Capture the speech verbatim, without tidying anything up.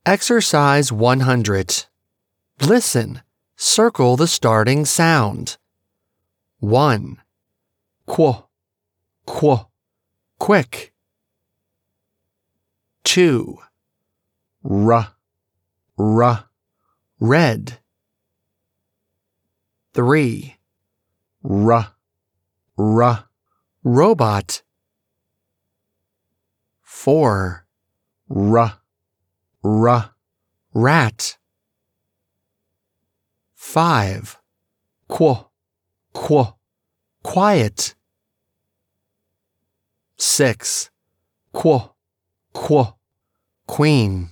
Exercise one hundred. Listen. Circle the starting sound. one. Qu, qu, quick. two. R, r, red. three. R, r, robot. four. R, r, rat. five. Qu, qu, quiet. six. Qu, qu, queen.